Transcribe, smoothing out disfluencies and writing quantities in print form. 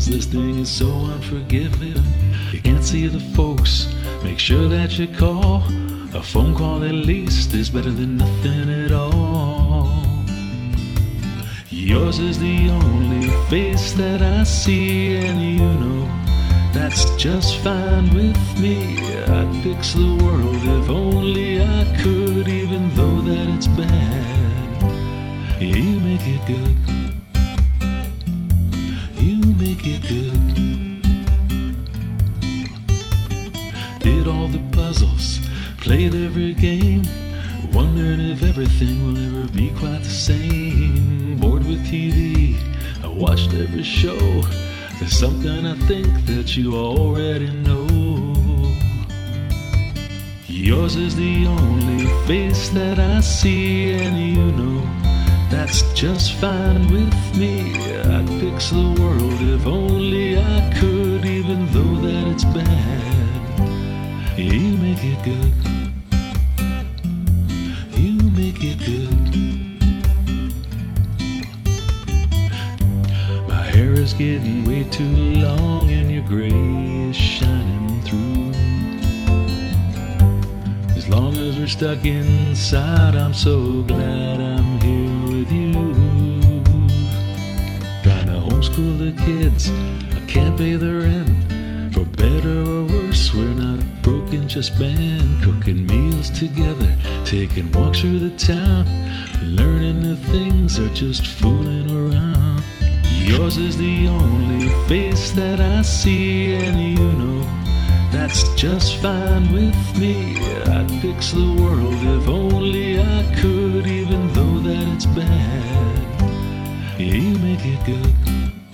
'cause this thing is so unforgiving. You can't see the folks, make sure that you call. A phone call at least is better than nothing at all. Yours is the only face that I see, and you know that's just fine with me. I'd fix the world if only I could, even though that it's bad. You make it good. You make it good. Did all the puzzles, played every game, wondering if everything will ever be quite the same. Bored with TV, I watched every show. There's something I think that you already know. Yours is the only face that I see, and you know that's just fine with me. I'd fix the world if only I could, even though that it's bad. You make it good. You make it good. My hair is getting way too long and your gray is shining through. As long as we're stuck inside, I'm so glad I'm here with you. Trying to homeschool the kids, I can't pay the rent. For better or worse, we're not a broken just band. Cooking meals together, taking walks through the town, learning new things or just fooling around. Yours is the only face that I see, and you know that's just fine with me. I'd fix the world if only I could, even though that it's bad. You make it good.